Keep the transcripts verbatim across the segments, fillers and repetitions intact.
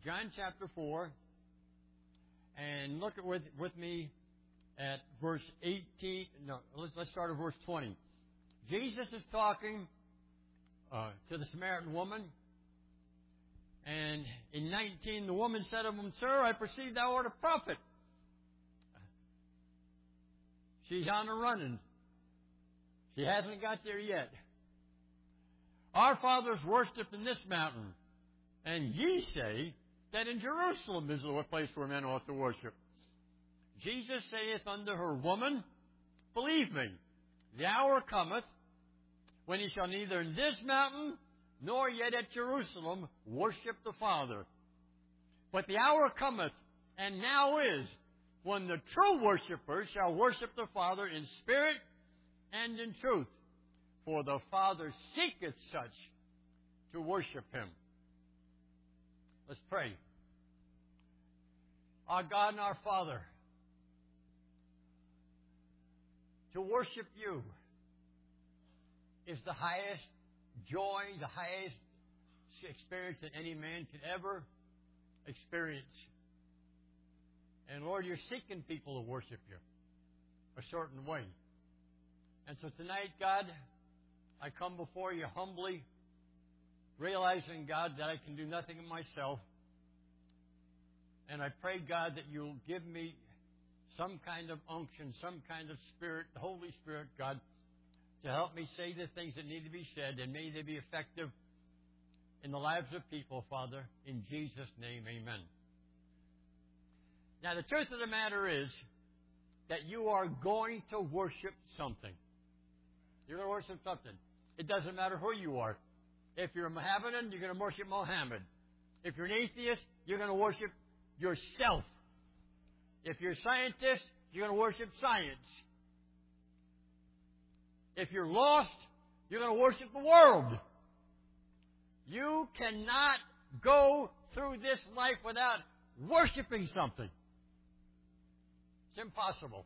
John chapter four, and look at with, with me at verse eighteen. No, let's, let's start at verse twenty. Jesus is talking uh, to the Samaritan woman, and in nineteen, the woman said of him, "Sir, I perceive thou art a prophet." She's on the running. She hasn't got there yet. "Our fathers worshipped in this mountain, and ye say that in Jerusalem is the place where men ought to worship. Jesus saith unto her, Woman, believe me, the hour cometh when ye shall neither in this mountain nor yet at Jerusalem worship the Father. But the hour cometh, and now is, when the true worshipers shall worship the Father in spirit and in truth. For the Father seeketh such to worship Him." Let's pray. Our God and our Father, to worship You is the highest joy, the highest experience that any man could ever experience. And Lord, You're seeking people to worship You a certain way. And so tonight, God, I come before You humbly, realizing, God, that I can do nothing of myself. And I pray, God, that You'll give me some kind of unction, some kind of spirit, the Holy Spirit, God, to help me say the things that need to be said, and may they be effective in the lives of people, Father. In Jesus' name, amen. Now, the truth of the matter is that you are going to worship something. You're going to worship something. It doesn't matter who you are. If you're a Mohammedan, you're going to worship Mohammed. If you're an atheist, you're going to worship yourself. If you're a scientist, you're going to worship science. If you're lost, you're going to worship the world. You cannot go through this life without worshiping something. It's impossible.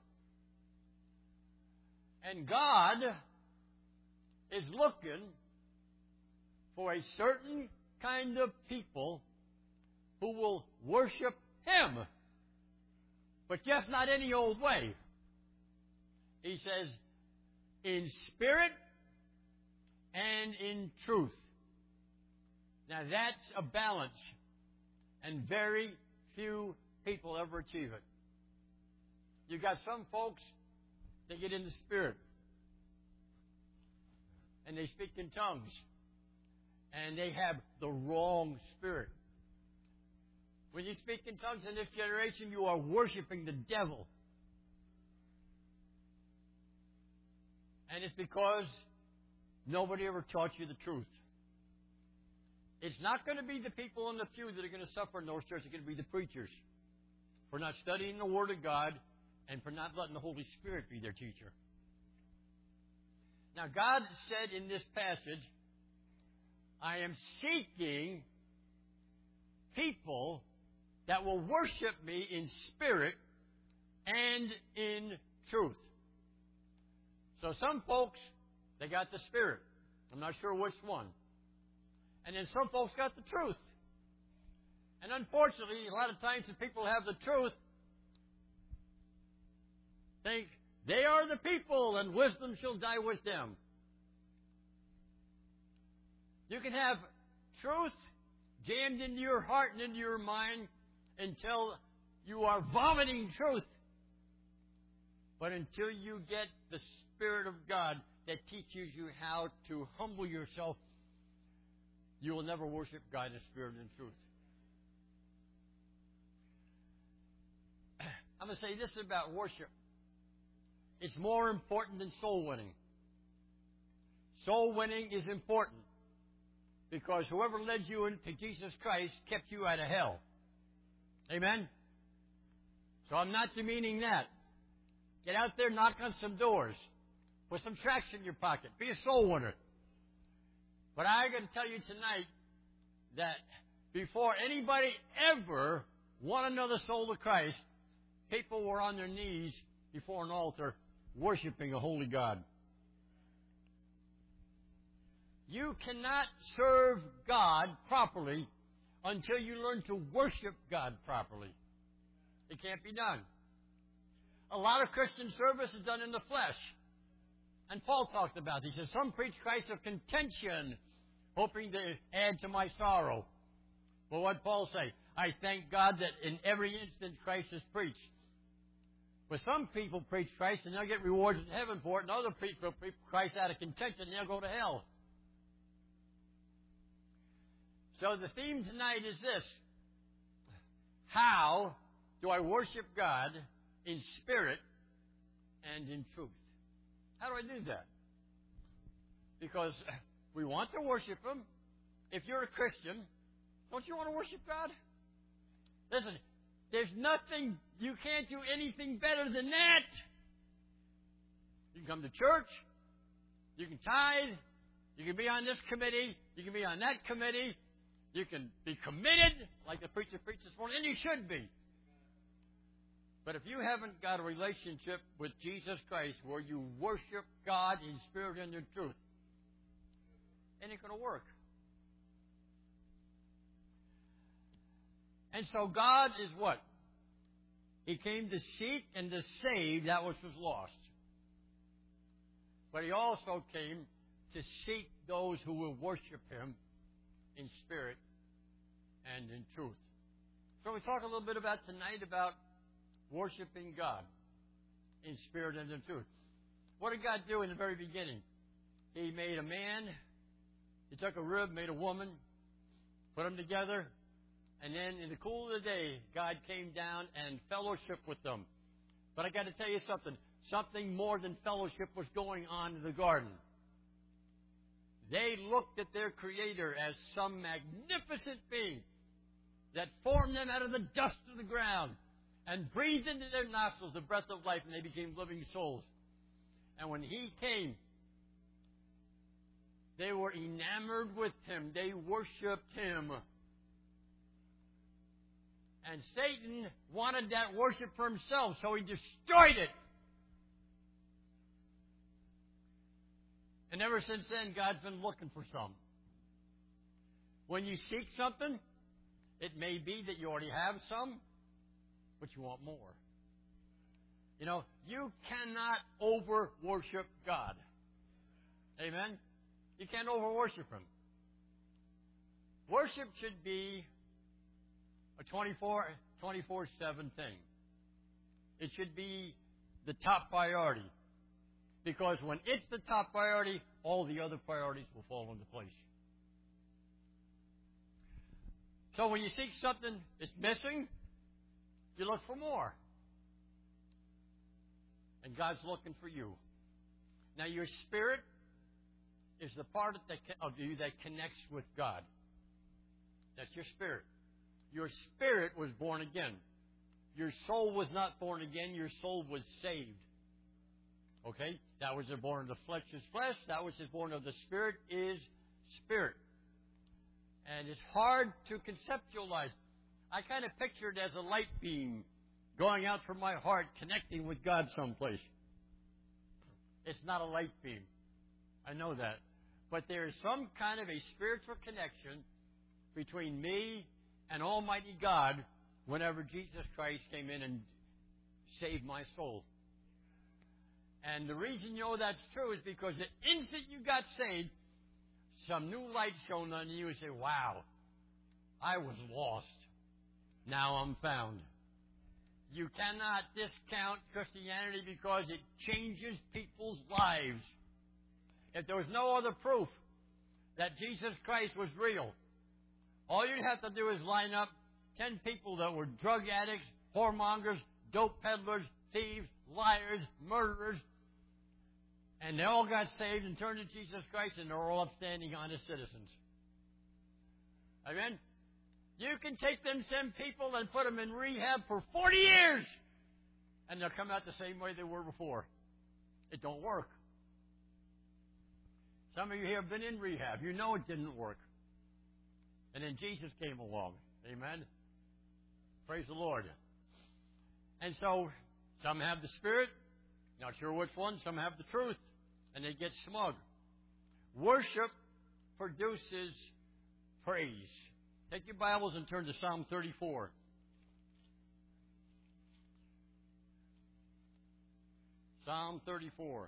And God is looking for a certain kind of people who will worship Him. But just not any old way. He says, in spirit and in truth. Now that's a balance. And very few people ever achieve it. You've got some folks that get in the spirit. And they speak in tongues. And they have the wrong spirit. When you speak in tongues in this generation, you are worshiping the devil. And it's because nobody ever taught you the truth. It's not going to be the people in the pew that are going to suffer in those churches. It's going to be the preachers for not studying the Word of God and for not letting the Holy Spirit be their teacher. Now, God said in this passage, I am seeking people that will worship me in spirit and in truth. So some folks, they got the spirit. I'm not sure which one. And then some folks got the truth. And unfortunately, a lot of times the people who have the truth think they are the people and wisdom shall die with them. You can have truth jammed into your heart and into your mind until you are vomiting truth. But until you get the Spirit of God that teaches you how to humble yourself, you will never worship God in spirit and truth. I'm going to say this about worship. It's more important than soul winning. Soul winning is important because whoever led you into Jesus Christ kept you out of hell. Amen? So I'm not demeaning that. Get out there, knock on some doors. Put some tracts in your pocket. Be a soul winner. But I'm going to tell you tonight that before anybody ever won another soul to Christ, people were on their knees before an altar worshiping a holy God. You cannot serve God properly until you learn to worship God properly. It can't be done. A lot of Christian service is done in the flesh. And Paul talked about this. He says, some preach Christ of contention, hoping to add to my sorrow. Well, what did Paul say? I thank God that in every instant Christ is preached. But some people preach Christ and they'll get rewards in heaven for it, and other people preach Christ out of contention and they'll go to hell. So the theme tonight is this. How do I worship God in spirit and in truth? How do I do that? Because we want to worship Him. If you're a Christian, don't you want to worship God? Listen, there's nothing, you can't do anything better than that. You can come to church. You can tithe. You can be on this committee. You can be on that committee. You can be committed, like the preacher preached this morning, and you should be. But if you haven't got a relationship with Jesus Christ where you worship God in spirit and in truth, it ain't going to work. And so God is what? He came to seek and to save that which was lost. But He also came to seek those who will worship Him in spirit and in truth. So we talk a little bit about tonight about worshiping God in spirit and in truth. What did God do in the very beginning? He made a man. He took a rib, made a woman, put them together, and then in the cool of the day, God came down and fellowshiped with them. But I got to tell you something. Something more than fellowship was going on in the garden. They looked at their Creator as some magnificent being that formed them out of the dust of the ground and breathed into their nostrils the breath of life, and they became living souls. And when He came, they were enamored with Him. They worshipped Him. And Satan wanted that worship for himself, so he destroyed it. And ever since then, God's been looking for some. When you seek something, it may be that you already have some, but you want more. You know, you cannot over-worship God. Amen? You can't over-worship Him. Worship should be a twenty-four seven thing. It should be the top priority. Because when it's the top priority, all the other priorities will fall into place. So when you seek something that's missing, you look for more. And God's looking for you. Now your spirit is the part of you that connects with God. That's your spirit. Your spirit was born again. Your soul was not born again. Your soul was saved. Okay? That which is born of the flesh is flesh. That which is born of the spirit is spirit. And it's hard to conceptualize. I kind of picture it as a light beam going out from my heart, connecting with God someplace. It's not a light beam. I know that. But there is some kind of a spiritual connection between me and Almighty God whenever Jesus Christ came in and saved my soul. And the reason you know that's true is because the instant you got saved, some new light shone on you and say, wow, I was lost. Now I'm found. You cannot discount Christianity because it changes people's lives. If there was no other proof that Jesus Christ was real, all you'd have to do is line up ten people that were drug addicts, whoremongers, dope peddlers, thieves, liars, murderers, and they all got saved and turned to Jesus Christ, and they're all upstanding, honest citizens. Amen? You can take them ten people and put them in rehab for forty years, and they'll come out the same way they were before. It don't work. Some of you here have been in rehab. You know it didn't work. And then Jesus came along. Amen? Praise the Lord. And so, some have the Spirit. Not sure which one. Some have the truth. And they get smug. Worship produces praise. Take your Bibles and turn to Psalm thirty-four. Psalm thirty-four.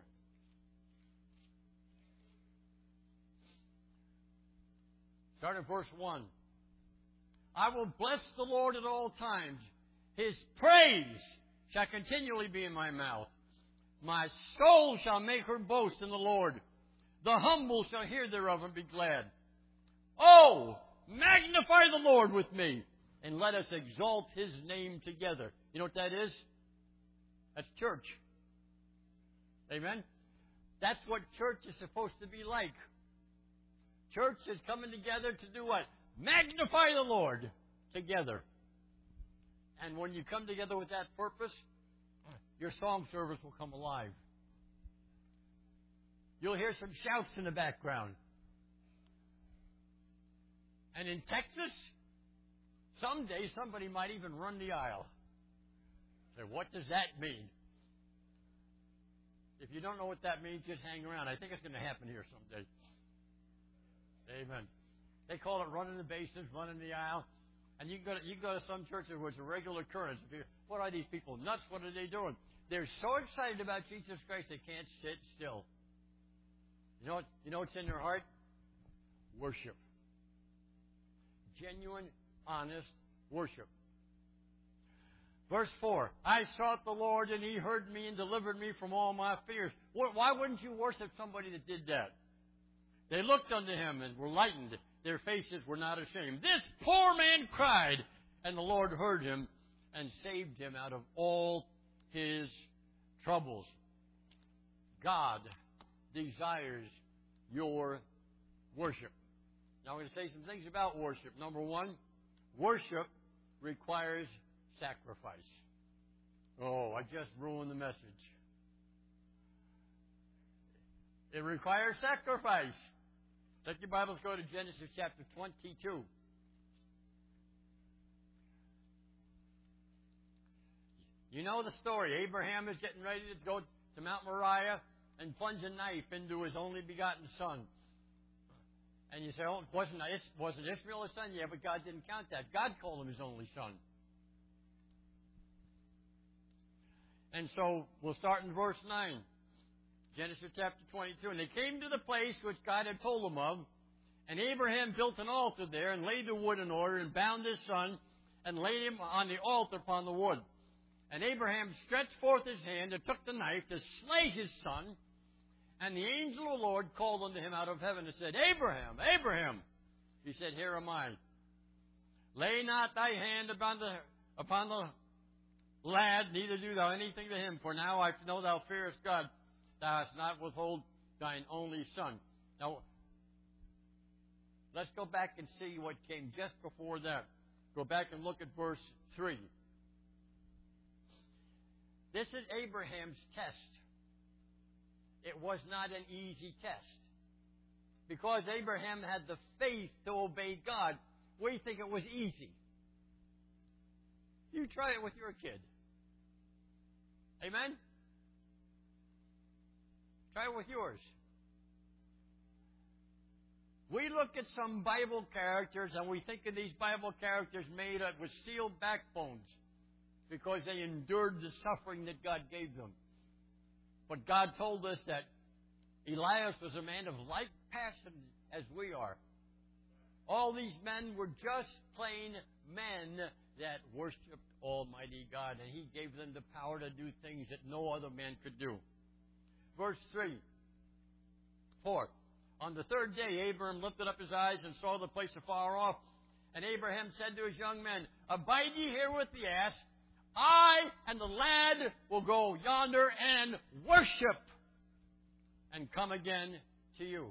Start at verse one. I will bless the Lord at all times. His praise shall continually be in my mouth. My soul shall make her boast in the Lord. The humble shall hear thereof and be glad. Oh, magnify the Lord with me, and let us exalt His name together. You know what that is? That's church. Amen? That's what church is supposed to be like. Church is coming together to do what? Magnify the Lord together. And when you come together with that purpose, your song service will come alive. You'll hear some shouts in the background. And in Texas, someday somebody might even run the aisle. Say, what does that mean? If you don't know what that means, just hang around. I think it's going to happen here someday. Amen. They call it running the bases, running the aisle. And you can go to, you can go to some churches where it's a regular occurrence. What are these people nuts? What are they doing? They're so excited about Jesus Christ they can't sit still. You know what, you know what's in their heart? Worship. Genuine, honest worship. Verse four. I sought the Lord and He heard me and delivered me from all my fears. Why wouldn't you worship somebody that did that? They looked unto Him and were lightened. Their faces were not ashamed. This poor man cried, and the Lord heard him and saved him out of all his troubles. God desires your worship. Now I'm going to say some things about worship. Number one, worship requires sacrifice. Oh, I just ruined the message. It requires sacrifice. Let your Bibles go to Genesis chapter twenty-two. You know the story. Abraham is getting ready to go to Mount Moriah and plunge a knife into his only begotten son. And you say, oh, wasn't, wasn't Ishmael his son? Yeah, but God didn't count that. God called him his only son. And so we'll start in verse nine. Genesis chapter twenty-two. And they came to the place which God had told them of, and Abraham built an altar there, and laid the wood in order, and bound his son, and laid him on the altar upon the wood. And Abraham stretched forth his hand, and took the knife to slay his son. And the angel of the Lord called unto him out of heaven, and said, Abraham, Abraham. He said, Here am I. Lay not thy hand upon the upon the lad, neither do thou anything to him, for now I know thou fearest God. Thou hast not withhold thine only son. Now, let's go back and see what came just before that. Go back and look at verse three. This is Abraham's test. It was not an easy test. Because Abraham had the faith to obey God, we think it was easy. You try it with your kid. Amen? Try it with yours. We look at some Bible characters and we think of these Bible characters made up with steel backbones because they endured the suffering that God gave them. But God told us that Elias was a man of like passion as we are. All these men were just plain men that worshipped Almighty God, and He gave them the power to do things that no other man could do. Verse three. Four. On the third day, Abraham lifted up his eyes and saw the place afar off. And Abraham said to his young men, Abide ye here with the ass. I and the lad will go yonder and worship and come again to you.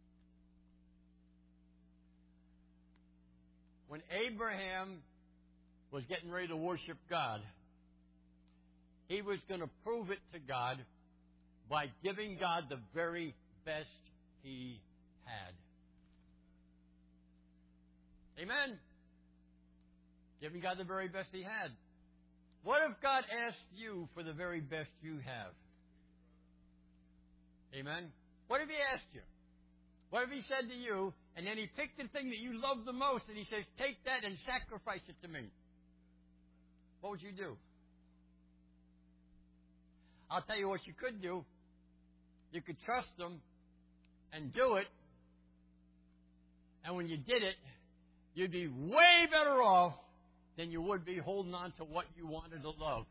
When Abraham was getting ready to worship God, he was going to prove it to God by giving God the very best he had. Amen? Giving God the very best he had. What if God asked you for the very best you have? Amen? What if He asked you? What if He said to you, And then he picked the thing that you love the most, and he says, take that and sacrifice it to me. What would you do? I'll tell you what you could do. You could trust him and do it. And when you did it, you'd be way better off than you would be holding on to what you wanted to love.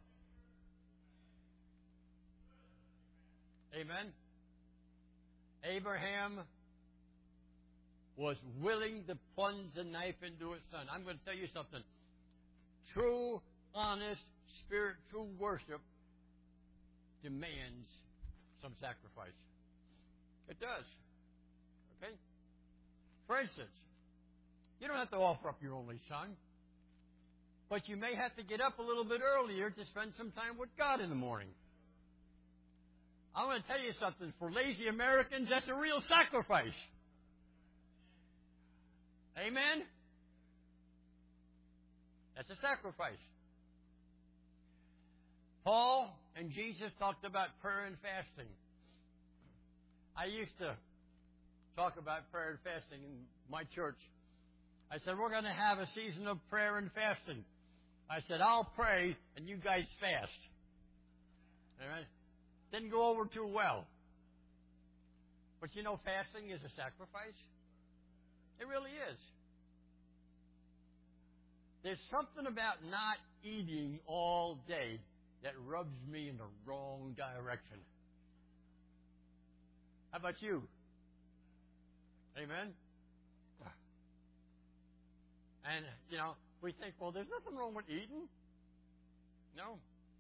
Amen? Abraham was willing to plunge the knife into his son. I'm going to tell you something. True, honest, spirit, true worship demands some sacrifice. It does. Okay? For instance, you don't have to offer up your only son, but you may have to get up a little bit earlier to spend some time with God in the morning. I want to tell you something. For lazy Americans, that's a real sacrifice. Amen? That's a sacrifice. Paul and Jesus talked about prayer and fasting. I used to talk about prayer and fasting in my church. I said, we're going to have a season of prayer and fasting. I said, I'll pray and you guys fast. All right? Didn't go over too well. But you know, fasting is a sacrifice. It really is. There's something about not eating all day that rubs me in the wrong direction. How about you? Amen? And, you know, we think, well, there's nothing wrong with eating. No.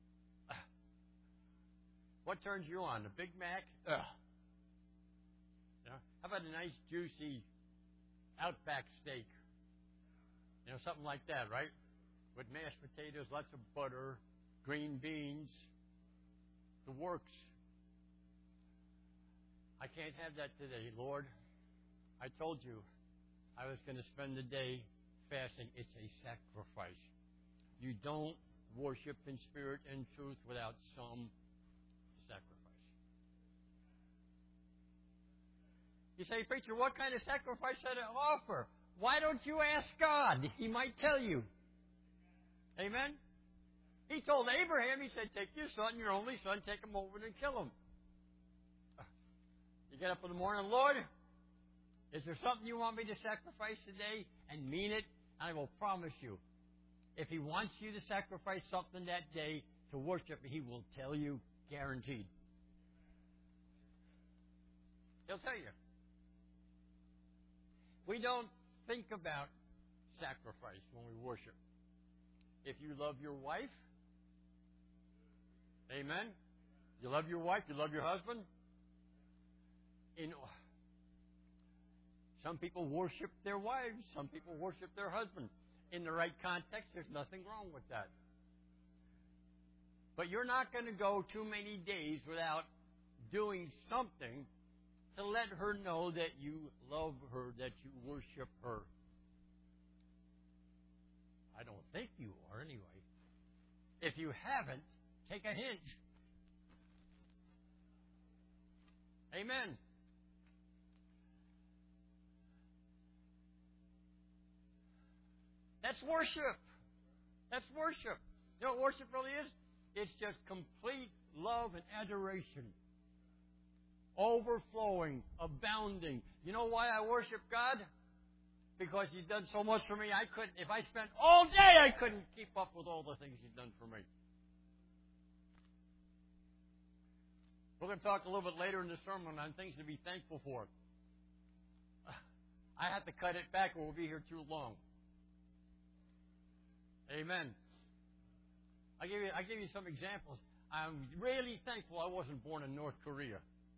What turns you on? The Big Mac? Ugh. You know, how about a nice, juicy Outback steak? You know, something like that, right? With mashed potatoes, lots of butter, green beans. The works. I can't have that today, Lord. I told you I was going to spend the day fasting. It's a sacrifice. You don't worship in spirit and truth without some sacrifice. You say, preacher, what kind of sacrifice should I offer? Why don't you ask God? He might tell you. Amen? He told Abraham, he said, take your son, your only son, take him over and kill him. You get up in the morning, Lord, is there something you want me to sacrifice today? And mean it. I will promise you, if he wants you to sacrifice something that day to worship, he will tell you, guaranteed. He'll tell you. We don't think about sacrifice when we worship. If you love your wife, amen? You love your wife, you love your husband. In, some people worship their wives, some people worship their husband. In the right context, there's nothing wrong with that. But you're not going to go too many days without doing something to let her know that you love her, that you worship her. I don't think you are anyway. If you haven't, take a hint. Amen. That's worship. That's worship. You know what worship really is? It's just complete love and adoration. Overflowing, abounding. You know why I worship God? Because He's done so much for me. I couldn't, if I spent all day, I couldn't keep up with all the things He's done for me. We're going to talk a little bit later in the sermon on things to be thankful for. I have to cut it back or we'll be here too long. Amen. I give you, I give you some examples. I'm really thankful I wasn't born in North Korea.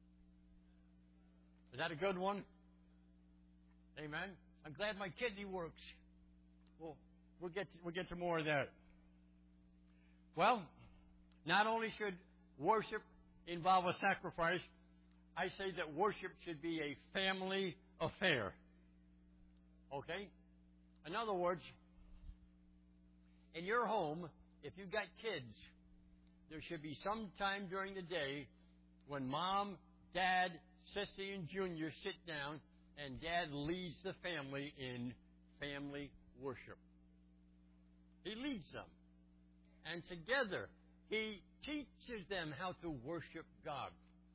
Is that a good one? Amen. I'm glad my kidney works. Well, we'll get to, we'll get to more of that. Well, not only should worship involve a sacrifice, I say that worship should be a family affair. Okay? In other words, in your home, if you've got kids, there should be some time during the day when Mom, Dad, Sissy, and Junior sit down and Dad leads the family in family worship. He leads them. And together, he teaches them how to worship God.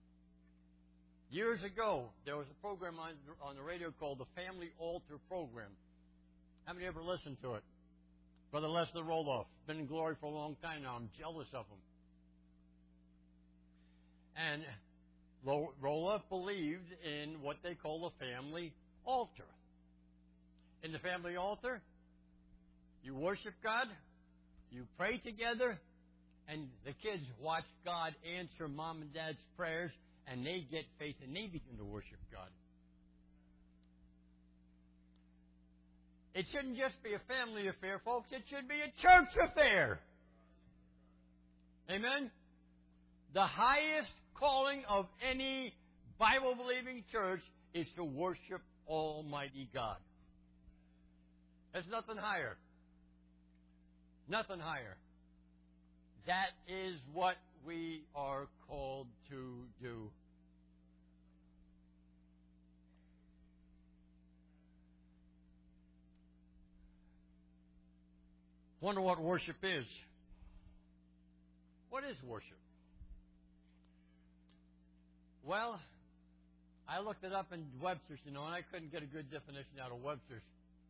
Years ago, there was a program on, on the radio called the Family Altar Program. How many ever listened to it? Brother Lester Roloff. Been in glory for a long time now. I'm jealous of him. And Roloff believed in what they call a family altar. In the family altar, you worship God, you pray together, and the kids watch God answer mom and dad's prayers, and they get faith and they begin to worship God. It shouldn't just be a family affair, folks. It should be a church affair. Amen? The highest calling of any Bible-believing church is to worship Almighty God. There's nothing higher. Nothing higher. That is what we are called to do. Wonder what worship is. What is worship? Well, I looked it up in Webster's, you know, and I couldn't get a good definition out of Webster's.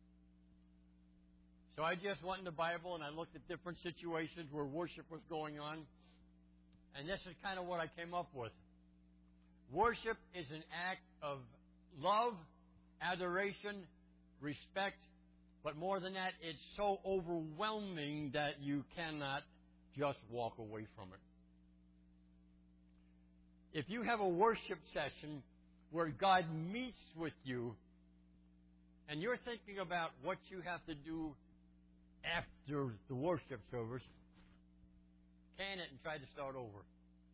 So I just went in the Bible and I looked at different situations where worship was going on. And this is kind of what I came up with. Worship is an act of love, adoration, respect, but more than that, it's so overwhelming that you cannot just walk away from it. If you have a worship session where God meets with you and you're thinking about what you have to do after the worship service, can it and try to start over.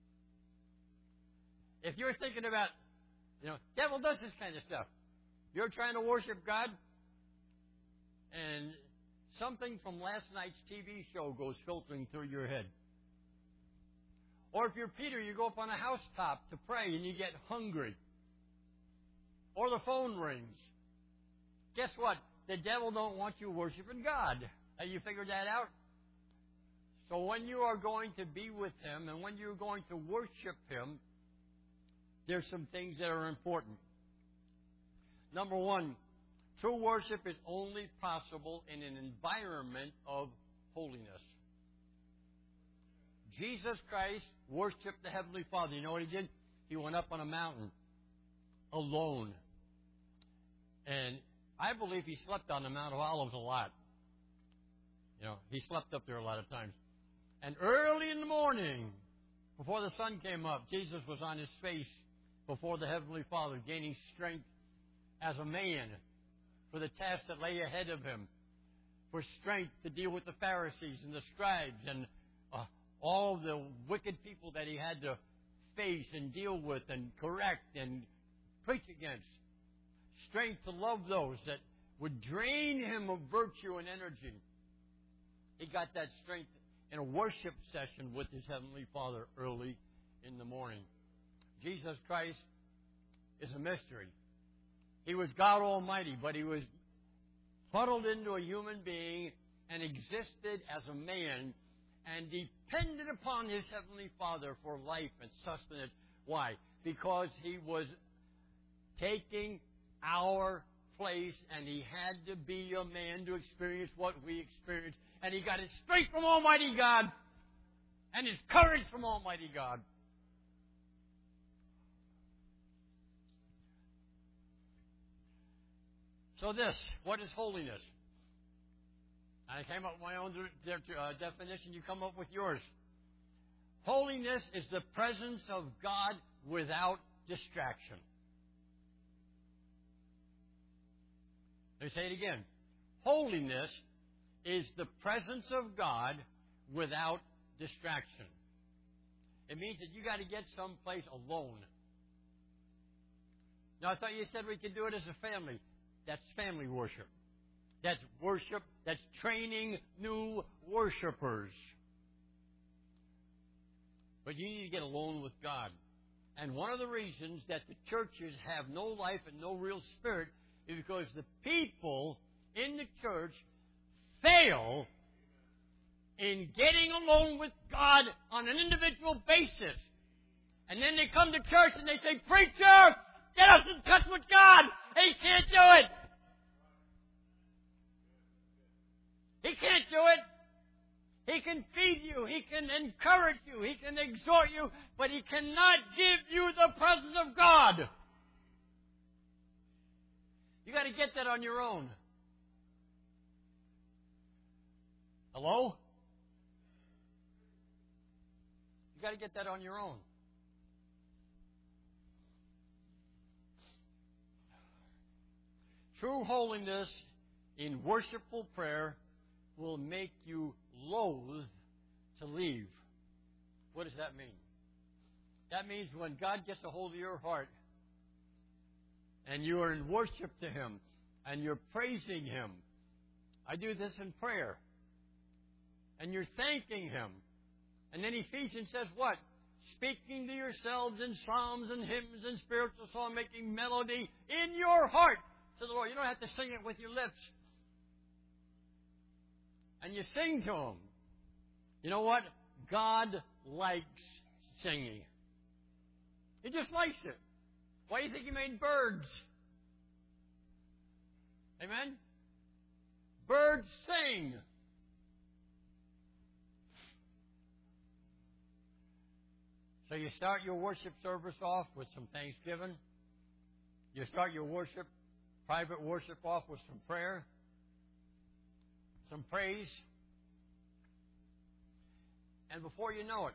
If you're thinking about, you know, devil does this kind of stuff. You're trying to worship God, and something from last night's T V show goes filtering through your head. Or if you're Peter, you go up on a housetop to pray and you get hungry. Or the phone rings. Guess what? The devil don't want you worshiping God. Have you figured that out? So when you are going to be with Him and when you're going to worship Him, there's some things that are important. Number one, true worship is only possible in an environment of holiness. Jesus Christ worshiped the Heavenly Father. You know what He did? He went up on a mountain alone. And I believe He slept on the Mount of Olives a lot. You know, He slept up there a lot of times. And early in the morning, before the sun came up, Jesus was on His face before the Heavenly Father, gaining strength as a man for the task that lay ahead of Him, for strength to deal with the Pharisees and the scribes and uh, all the wicked people that He had to face and deal with and correct and preach against. Strength to love those that would drain Him of virtue and energy. He got that strength in a worship session with His Heavenly Father early in the morning. Jesus Christ is a mystery. He was God Almighty, but He was funneled into a human being and existed as a man and depended upon His Heavenly Father for life and sustenance. Why? Because He was taking our place and He had to be a man to experience what we experience. And He got His strength from Almighty God and His courage from Almighty God. So this, what is holiness? I came up with my own de- de- uh, definition. You come up with yours. Holiness is the presence of God without distraction. Let me say it again. Holiness is the presence of God without distraction. It means that you got to get someplace alone. Now, I thought you said we could do it as a family. That's family worship. That's worship. That's training new worshipers. But you need to get alone with God. And one of the reasons that the churches have no life and no real spirit is because the people in the church fail in getting along with God on an individual basis. And then they come to church and they say, "Preacher, get us in touch with God." He can't do it. He can't do it. He can feed you. He can encourage you. He can exhort you. But He cannot give you the presence of God. You got to get that on your own. Hello? You got to get that on your own. True holiness in worshipful prayer will make you loath to leave. What does that mean? That means when God gets a hold of your heart and you are in worship to Him and you're praising Him. I do this in prayer. And you're thanking Him. And then Ephesians says what? Speaking to yourselves in psalms and hymns and spiritual song, making melody in your heart to the Lord. You don't have to sing it with your lips. And you sing to Him. You know what? God likes singing. He just likes it. Why do you think He made birds? Amen? Birds sing. So you start your worship service off with some thanksgiving. You start your worship, private worship off with some prayer, some praise. And before you know it,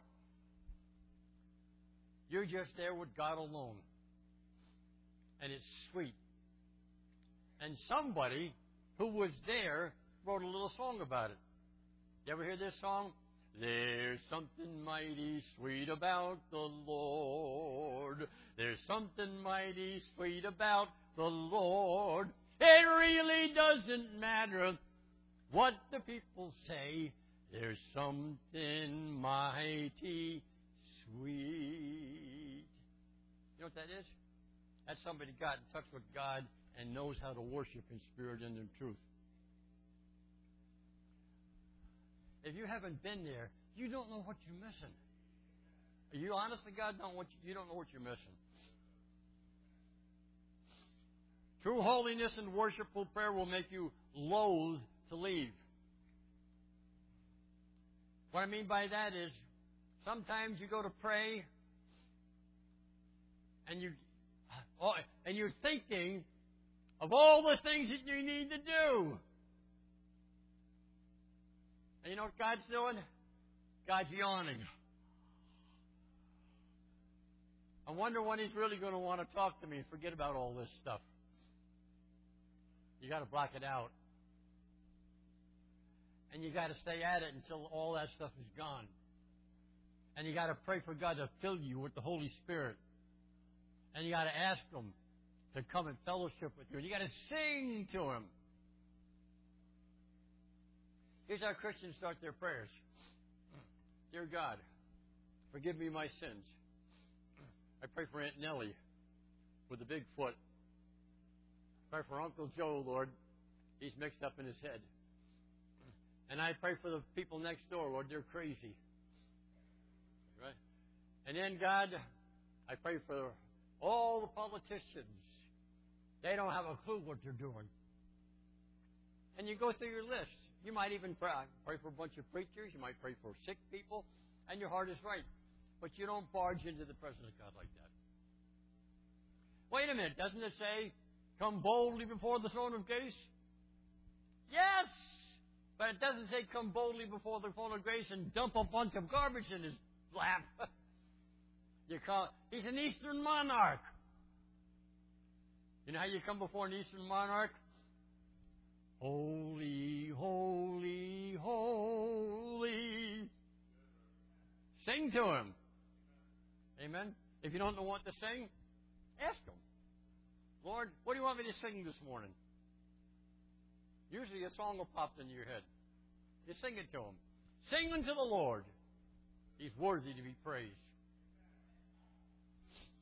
you're just there with God alone. And it's sweet. And somebody who was there wrote a little song about it. You ever hear this song? There's something mighty sweet about the Lord. There's something mighty sweet about the Lord. It really doesn't matter what the people say. There's something mighty sweet. You know what that is? That's somebody got in touch with God and knows how to worship in spirit and in truth. If you haven't been there, you don't know what you're missing. You honestly, God, don't what you, you don't know what you're missing. True holiness and worshipful prayer will make you loath to leave. What I mean by that is, sometimes you go to pray, and you and you're thinking of all the things that you need to do. And you know what God's doing? God's yawning. I wonder when He's really going to want to talk to me and forget about all this stuff. You got to block it out. And you got to stay at it until all that stuff is gone. And you got to pray for God to fill you with the Holy Spirit. And you got to ask Him to come and fellowship with you. And you got to sing to Him. Here's how Christians start their prayers. Dear God, forgive me my sins. I pray for Aunt Nellie with the big foot. I pray for Uncle Joe, Lord. He's mixed up in his head. And I pray for the people next door, Lord. They're crazy. Right? And then, God, I pray for all the politicians. They don't have a clue what they're doing. And you go through your list. You might even pray, pray for a bunch of preachers. You might pray for sick people. And your heart is right. But you don't barge into the presence of God like that. Wait a minute. Doesn't it say, come boldly before the throne of grace? Yes. But it doesn't say come boldly before the throne of grace and dump a bunch of garbage in His lap. You call, he's an Eastern monarch. You know how you come before an Eastern monarch? Holy, holy, holy. Sing to Him. Amen? If you don't know what to sing, ask Him. Lord, what do you want me to sing this morning? Usually a song will pop into your head. You sing it to Him. Sing unto the Lord. He's worthy to be praised.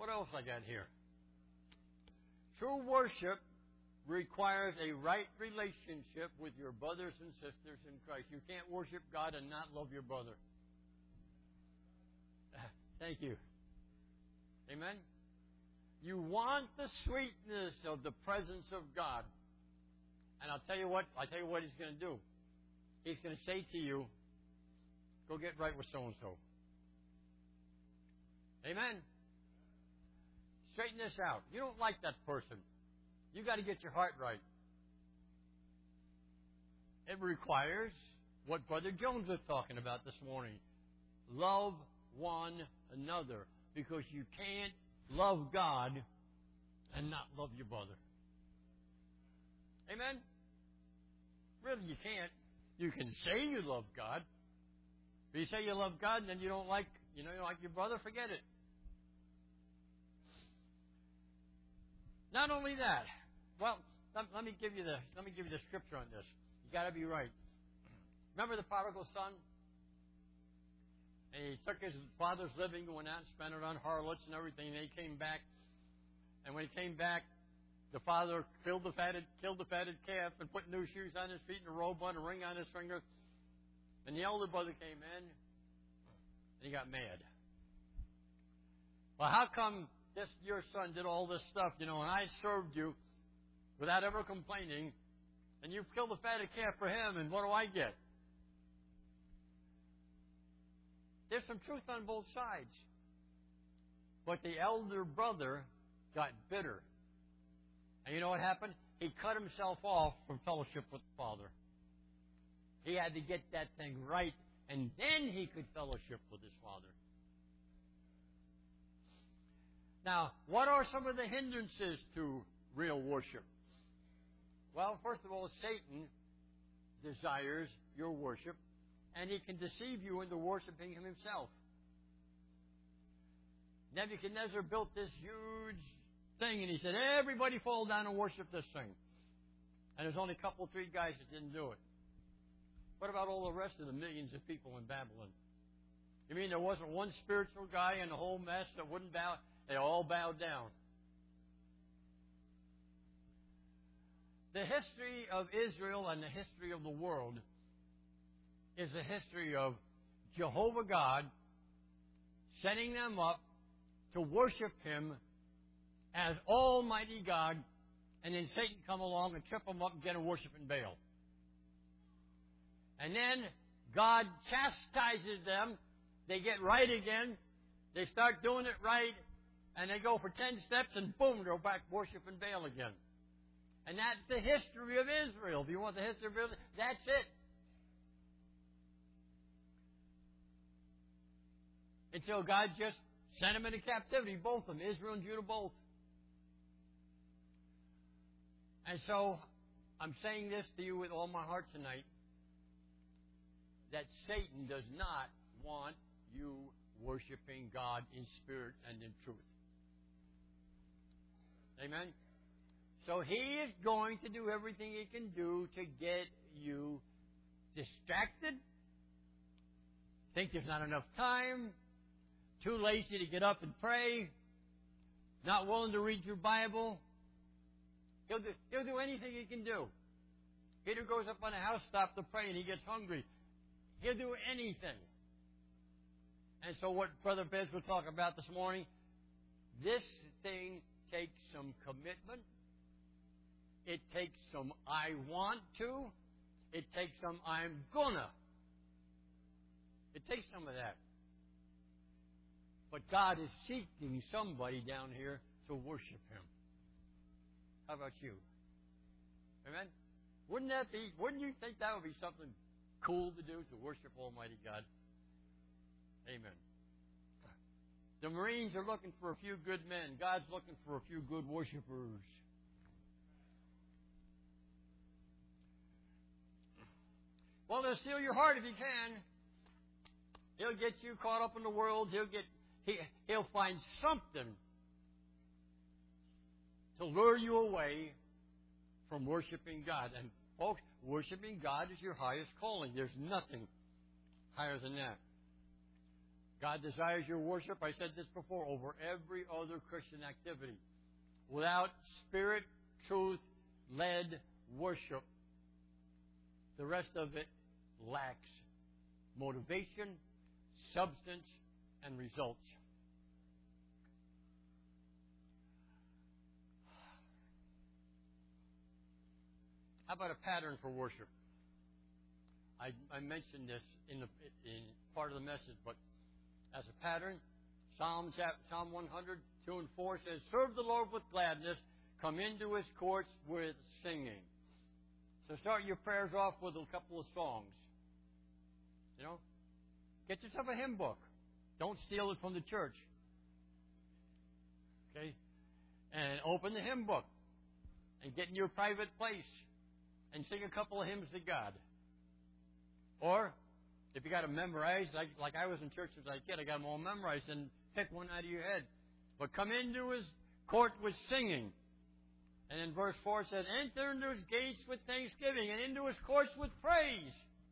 What else I got here? True worship requires a right relationship with your brothers and sisters in Christ. You can't worship God and not love your brother. Thank you. Amen? You want the sweetness of the presence of God. And I'll tell you what, I'll tell you what He's going to do. He's going to say to you, go get right with so-and-so. Amen? Straighten this out. You don't like that person. You got to get your heart right. It requires what Brother Jones was talking about this morning. Love one another. Because you can't love God and not love your brother. Amen? Really, you can't. You can say you love God. If you say you love God and then you don't like, you know, you don't like your brother, forget it. Not only that, well, let, let me give you the let me give you the scripture on this. You got to be right. Remember the prodigal son? And he took his father's living, went out and spent it on harlots and everything. And he came back, and when he came back, the father killed the fatted killed the fatted calf and put new shoes on his feet and a robe on, a ring on his finger. And the elder brother came in, and he got mad. Well, how come this your son did all this stuff, you know, and I served you without ever complaining, and you killed the fatted calf for him, and what do I get? There's some truth on both sides. But the elder brother got bitter. And you know what happened? He cut himself off from fellowship with the Father. He had to get that thing right, and then he could fellowship with his Father. Now, what are some of the hindrances to real worship? Well, first of all, Satan desires your worship, and he can deceive you into worshiping him himself. Nebuchadnezzar built this huge thing, and he said, everybody fall down and worship this thing. And there's only a couple, three guys that didn't do it. What about all the rest of the millions of people in Babylon? You mean there wasn't one spiritual guy in the whole mess that wouldn't bow? They all bowed down. The history of Israel and the history of the world is a history of Jehovah God setting them up to worship Him as Almighty God, and then Satan come along and trip them up and get them worshiping Baal. And then God chastises them. They get right again. They start doing it right, and they go for ten steps, and boom, they're back worshiping Baal again. And that's the history of Israel. If you want the history of Israel, that's it. Until God just sent them into captivity, both of them, Israel and Judah both. And so, I'm saying this to you with all my heart tonight, that Satan does not want you worshiping God in spirit and in truth. Amen? So he is going to do everything he can do to get you distracted, think there's not enough time, too lazy to get up and pray, not willing to read your Bible. He'll do, he'll do anything he can do. Peter goes up on a housetop to pray and he gets hungry. He'll do anything. And so what Brother Bez will talk about this morning, this thing takes some commitment. It takes some I want to. It takes some I'm gonna. It takes some of that. But God is seeking somebody down here to worship Him. How about you? Amen? Wouldn't that be, wouldn't you think that would be something cool to do, to worship Almighty God? Amen. The Marines are looking for a few good men. God's looking for a few good worshipers. Well, he'll steal your heart if he can. He'll get you caught up in the world. He'll get he, he'll find something to lure you away from worshiping God. And folks, worshiping God is your highest calling. There's nothing higher than that. God desires your worship, I said this before, over every other Christian activity. Without Spirit, truth-led worship, the rest of it lacks motivation, substance, and results. How about a pattern for worship? I, I mentioned this in, the, in part of the message, but as a pattern, Psalms, Psalm one hundred, two and four says, serve the Lord with gladness, come into His courts with singing. So start your prayers off with a couple of songs. You know? Get yourself a hymn book. Don't steal it from the church. Okay? And open the hymn book. And get in your private place. And sing a couple of hymns to God. Or, if you got them memorized, like, like I was in church as a kid, I got them all memorized, and pick one out of your head. But come into His court with singing. And in verse four it says, enter into His gates with thanksgiving, and into His courts with praise.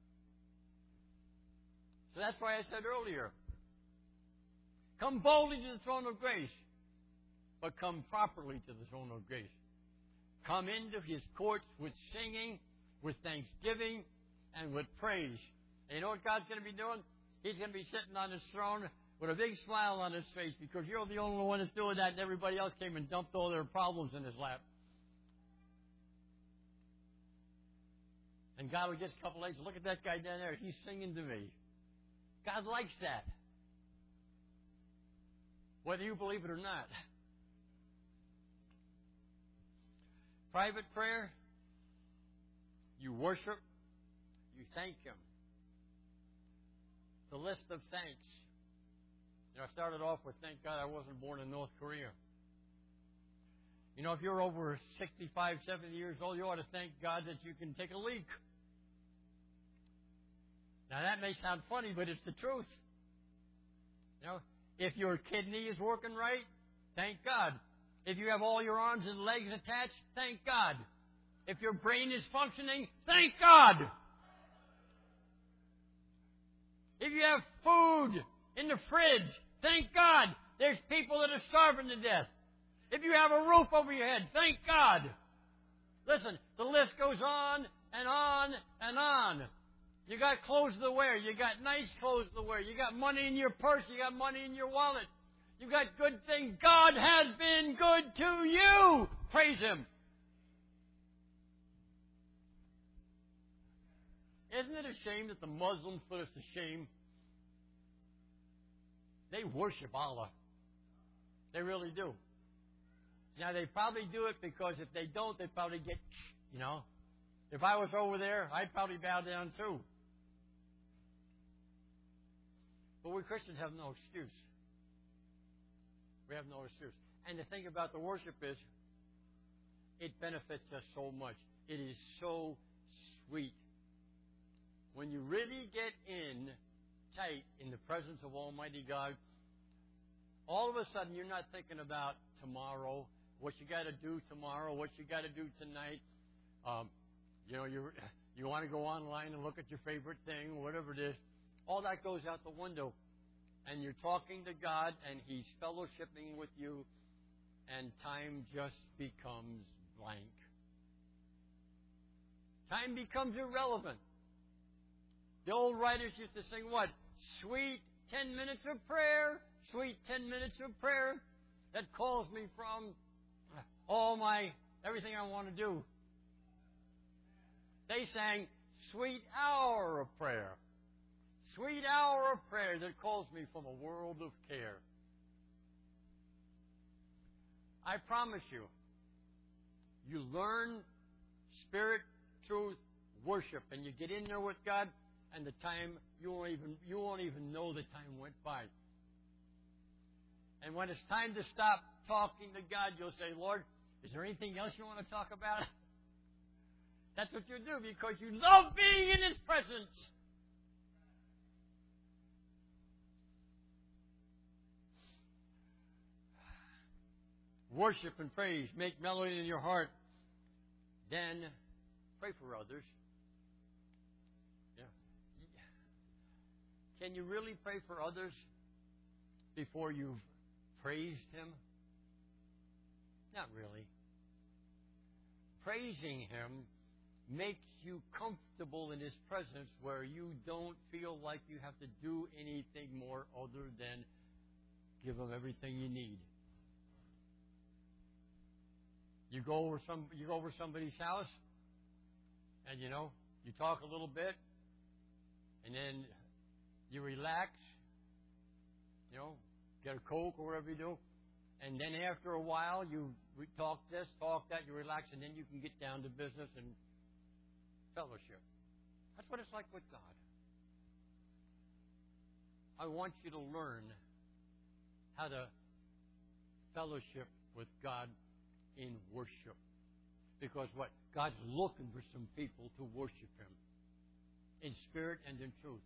So that's why I said earlier, come boldly to the throne of grace, but come properly to the throne of grace. Come into His courts with singing, with thanksgiving, and with praise. And you know what God's going to be doing? He's going to be sitting on His throne with a big smile on His face because you're the only one that's doing that, and everybody else came and dumped all their problems in His lap. And God will just a couple legs. Look at that guy down there. He's singing to me. God likes that. Whether you believe it or not. Private prayer, you worship, you thank Him. The list of thanks. You know, I started off with, thank God I wasn't born in North Korea. You know, if you're over sixty-five, seventy years old, you ought to thank God that you can take a leak. Now, that may sound funny, but it's the truth. You know, if your kidney is working right, thank God. If you have all your arms and legs attached, thank God. If your brain is functioning, thank God. If you have food in the fridge, thank God. There's people that are starving to death. If you have a roof over your head, thank God. Listen, the list goes on and on and on. You got clothes to wear. You got nice clothes to wear. You got money in your purse. You got money in your wallet. You got good things. God has been good to you. Praise Him. Isn't it a shame that the Muslims put us to shame? They worship Allah. They really do. Now, they probably do it because if they don't, they probably get, you know. If I was over there, I'd probably bow down too. But we Christians have no excuse. We have no excuse. And the thing about the worship is, it benefits us so much. It is so sweet. When you really get in tight in the presence of Almighty God, all of a sudden you're not thinking about tomorrow, what you got to do tomorrow, what you got to do tonight. Um, you know, you you want to go online and look at your favorite thing, whatever it is. All that goes out the window. And you're talking to God, and He's fellowshipping with you, and time just becomes blank. Time becomes irrelevant. The old writers used to sing what? Sweet ten minutes of prayer, sweet ten minutes of prayer that calls me from all my, everything I want to do. They sang sweet hour of prayer. Sweet hour of prayer that calls me from a world of care. I promise you, you learn spirit, truth, worship, and you get in there with God, and the time, you won't even, you won't even know the time went by. And when it's time to stop talking to God, you'll say, Lord, is there anything else you want to talk about? That's what you do because you love being in His presence. Worship and praise. Make melody in your heart. Then pray for others. Yeah. Can you really pray for others before you've praised Him? Not really. Praising Him makes you comfortable in His presence where you don't feel like you have to do anything more other than give Him everything you need. You go over some, you go over somebody's house, and you know, you talk a little bit, and then you relax, you know, get a Coke or whatever you do, and then after a while you re- talk this, talk that, you relax, and then you can get down to business and fellowship. That's what it's like with God. I want you to learn how to fellowship with God in worship. Because what? God's looking for some people to worship Him in spirit and in truth.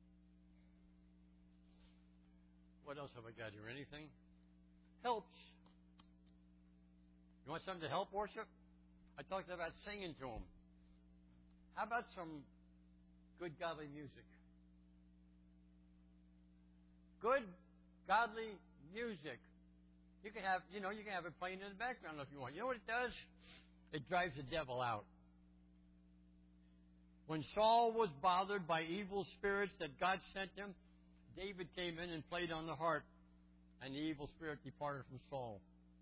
What else have I got here? Anything? Helps. You want something to help worship? I talked about singing to Him. How about some good godly music? Good godly music. You can have, you know, you can have it playing in the background if you want. You know what it does? It drives the devil out. When Saul was bothered by evil spirits that God sent him, David came in and played on the harp, and the evil spirit departed from Saul.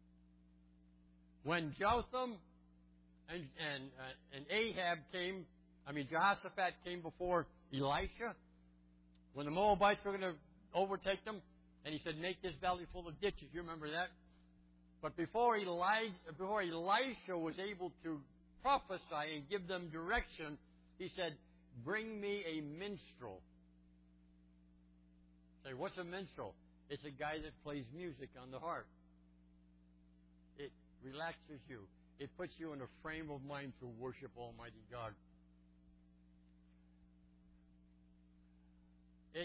When Jotham and and, uh, and Ahab came, I mean Jehoshaphat came before Elisha, when the Moabites were going to overtake them, and he said, "Make this valley full of ditches." You remember that? But before Elijah, before Elisha was able to prophesy and give them direction, he said, "Bring me a minstrel." Say, what's a minstrel? It's a guy that plays music on the harp. It relaxes you. It puts you in a frame of mind to worship Almighty God. It's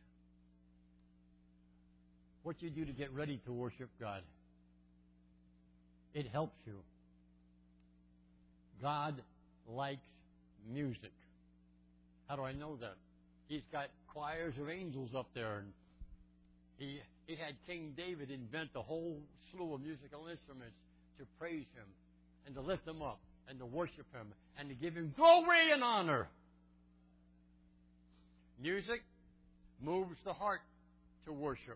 what you do to get ready to worship God. It helps you. God likes music. How do I know that? He's got choirs of angels up there, and he he had King David invent a whole slew of musical instruments to praise Him and to lift Him up and to worship Him and to give Him glory and honor. Music moves the heart to worship.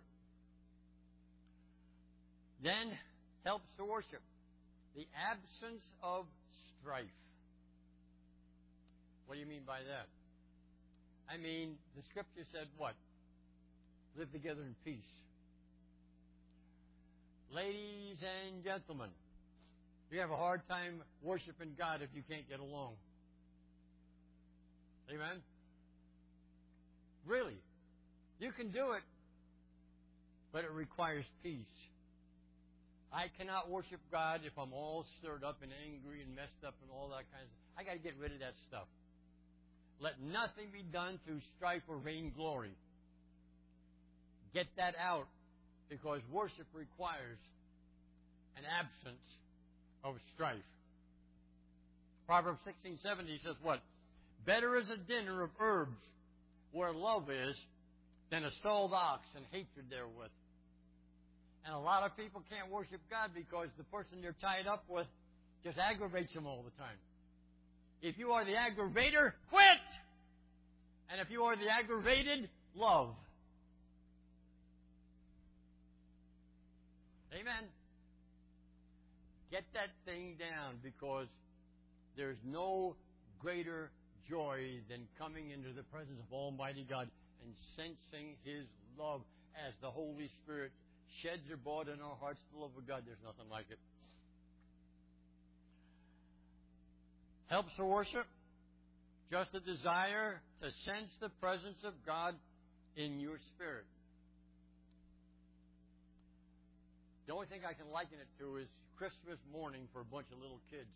Then helps to worship. The absence of strife. What do you mean by that? I mean, the Scripture said what? Live together in peace. Ladies and gentlemen, you have a hard time worshiping God if you can't get along. Amen? Really. You can do it, but it requires peace. I cannot worship God if I'm all stirred up and angry and messed up and all that kind of stuff. I got to get rid of that stuff. Let nothing be done through strife or vainglory. Get that out, because worship requires an absence of strife. Proverbs sixteen seventy says what? Better is a dinner of herbs where love is than a stalled ox and hatred therewith. And a lot of people can't worship God because the person they're tied up with just aggravates them all the time. If you are the aggravator, quit! And if you are the aggravated, love. Amen. Get that thing down, because there's no greater joy than coming into the presence of Almighty God and sensing His love as the Holy Spirit sheds abroad in our hearts the love of God. There's nothing like it. Helps the worship. Just a desire to sense the presence of God in your spirit. The only thing I can liken it to is Christmas morning for a bunch of little kids.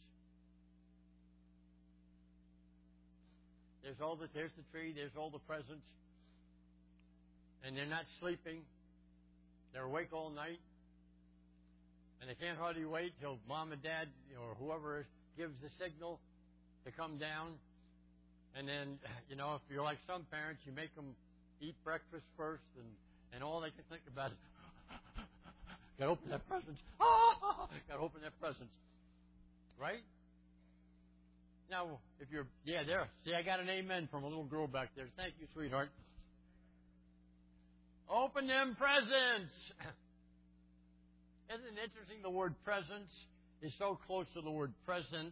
There's all the there's the tree, there's all the presents, and they're not sleeping. They're awake all night, and they can't hardly wait till mom and dad, you know, or whoever gives the signal to come down. And then, you know, if you're like some parents, you make them eat breakfast first, and And all they can think about is, got to open that present. Oh, got to open that present. Right? Now, if you're, yeah, there. See, I got an amen from a little girl back there. Thank you, sweetheart. Open them presents. Isn't it interesting the word presence is so close to the word presence?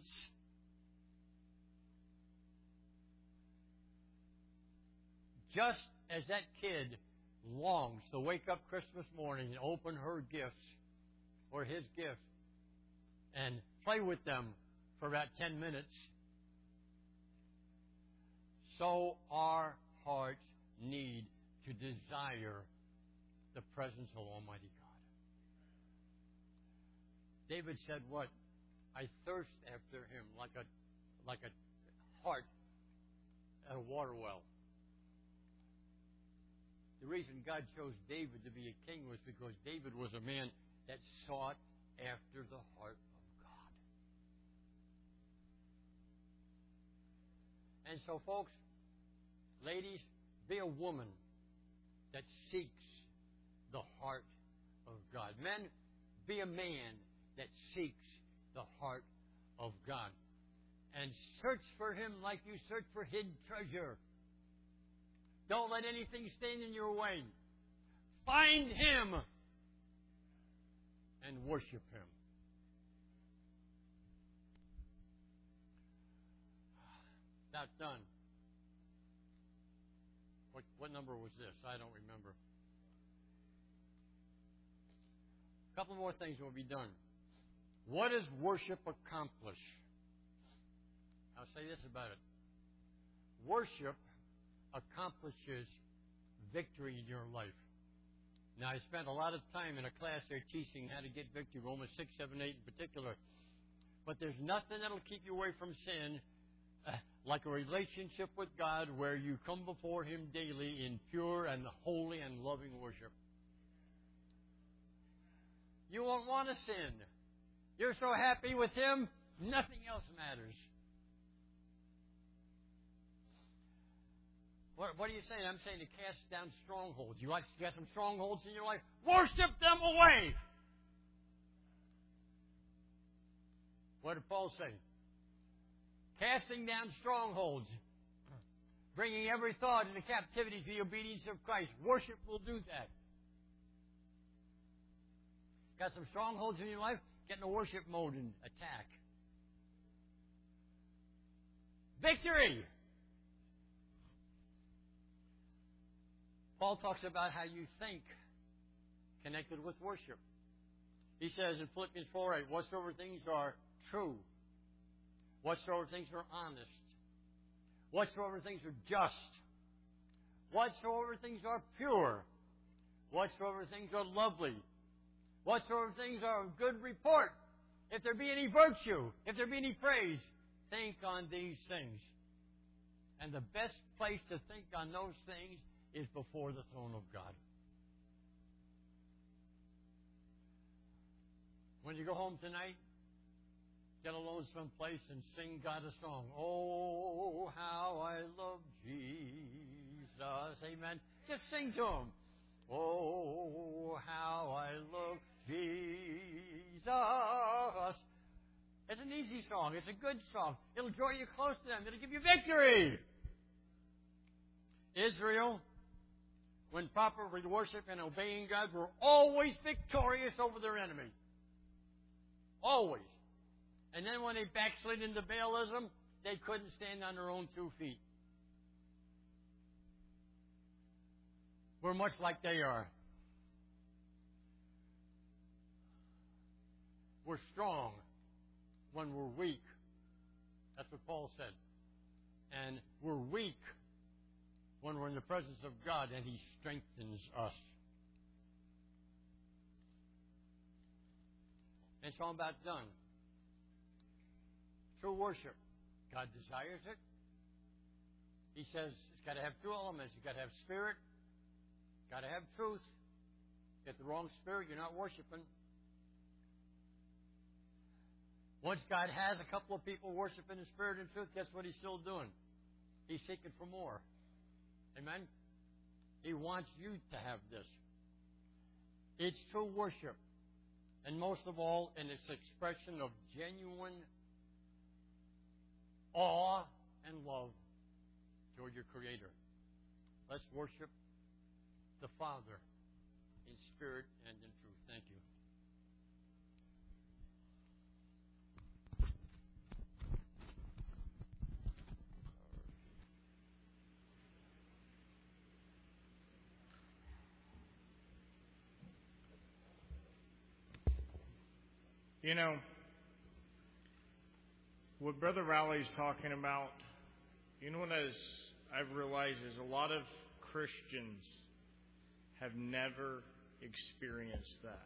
Just as that kid longs to wake up Christmas morning and open her gifts or his gifts and play with them for about ten minutes, so our hearts need to desire the presence of Almighty God. David said what? I thirst after Him like a like a heart at a water well. The reason God chose David to be a king was because David was a man that sought after the heart of God. And so, folks, ladies, be a woman that seeks the heart of God. Men, be a man that seeks the heart of God. And search for Him like you search for hidden treasure. Don't let anything stand in your way. Find Him and worship Him. That's done. What, what number was this? I don't remember. A couple more things will be done. What does worship accomplish? I'll say this about it. Worship accomplishes victory in your life. Now, I spent a lot of time in a class there teaching how to get victory, Romans six, seven, eight in particular. But there's nothing that'll keep you away from sin uh, like a relationship with God where you come before Him daily in pure and holy and loving worship. You won't want to sin. You're so happy with Him, nothing else matters. What, what are you saying? I'm saying to cast down strongholds. You like you got some strongholds in your life? Worship them away. What did Paul say? Casting down strongholds. Bringing every thought into captivity to the obedience of Christ. Worship will do that. Got some strongholds in your life? Get in the worship mode and attack. Victory! Paul talks about how you think connected with worship. He says in Philippians four eight, whatsoever things are true, whatsoever things are honest, whatsoever things are just, whatsoever things are pure, whatsoever things are lovely, whatsoever things are of good report, if there be any virtue, if there be any praise, think on these things. And the best place to think on those things is before the throne of God. When you go home tonight, get alone someplace and sing God a song. Oh, how I love Jesus. Amen. Just sing to Him. Oh, how I love Jesus. It's an easy song. It's a good song. It'll draw you close to them. It'll give you victory. Israel, when properly worship and obeying God, were always victorious over their enemy. Always. And then when they backslid into Baalism, they couldn't stand on their own two feet. We're much like they are. We're strong when we're weak. That's what Paul said. And we're weak when we're in the presence of God and He strengthens us. And so I'm about done. True worship. God desires it. He says it's got to have two elements. You've got to have spirit. Got to have truth. Get the wrong spirit, you're not worshiping. Once God has a couple of people worshiping in spirit and truth, guess what He's still doing? He's seeking for more. Amen? He wants you to have this. It's true worship. And most of all, in its expression of genuine awe and love toward your Creator. Let's worship the Father in spirit and in truth. Thank you. You know, what Brother Rowley's talking about, you know what as I've realized is a lot of Christians have never experienced that.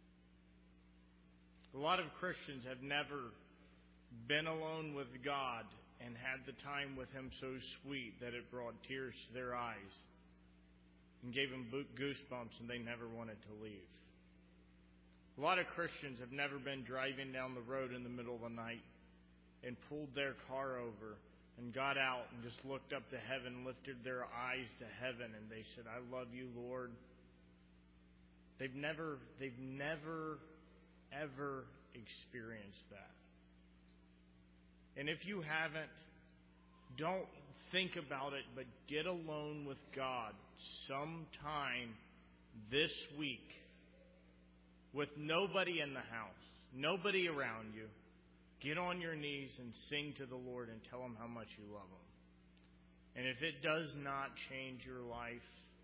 A lot of Christians have never been alone with God and had the time with Him so sweet that it brought tears to their eyes and gave them goosebumps, and they never wanted to leave. A lot of Christians have never been driving down the road in the middle of the night and pulled their car over and got out and just looked up to heaven, lifted their eyes to heaven, and they said, "I love you, Lord." They've never, they've never, ever experienced that. And if you haven't, don't think about it, but get alone with God sometime this week with nobody in the house, nobody around you. Get on your knees and sing to the Lord and tell Him how much you love Him. And if it does not change your life,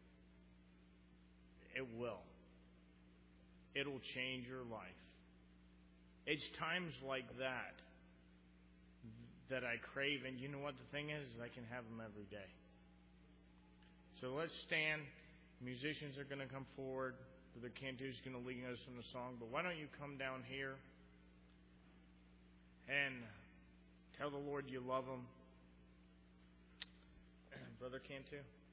it will. It'll change your life. It's times like that that I crave, and you know what the thing is? is I can have them every day. So let's stand. Musicians are going to come forward. Brother Cantu is going to lead us in the song, but why don't you come down here and tell the Lord you love Him. Brother Cantu.